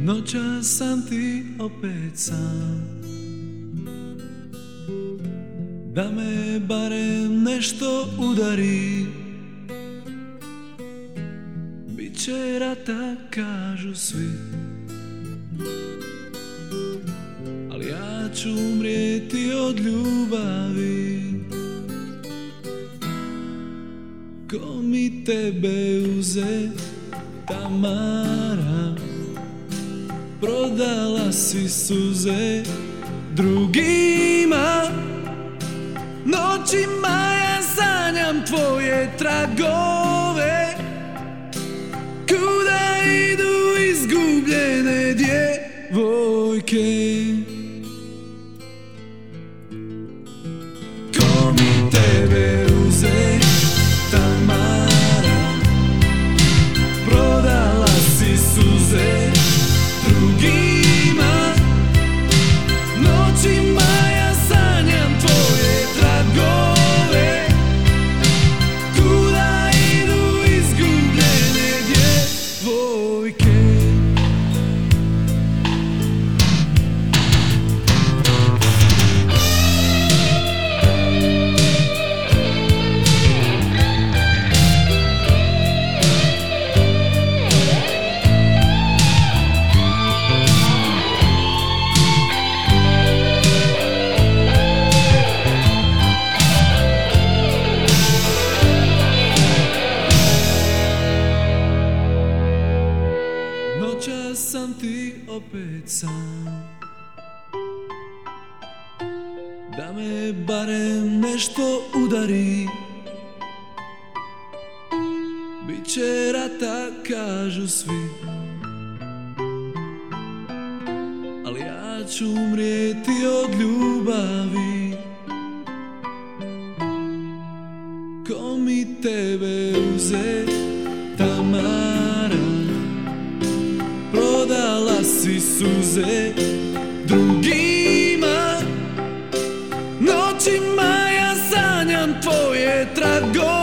Noćas sam ti opet sam, da me barem nešto udari. Biće rata kažu svi, ali ja ću umrijeti od ljubavi. Ko mi tebe uze, Tamara, prodala si suze drugima. Noćima ja sanjam tvoje tragove, kuda idu izgubljene djevojke. Ko mi tebe uze, Tamara, prodala si suze drugima. Noćima ja sanjam tvoje tragove, kuda idu izgubljene djevojke. Noćas sam ti opet sam, da me barem nešto udari. Biće rata kažu svi, ali ja ću umrijeti od ljubavi. Ko mi tebe uze, Tamara, prodala si suze drugima. Noćima ja sanjam tvoje tragove,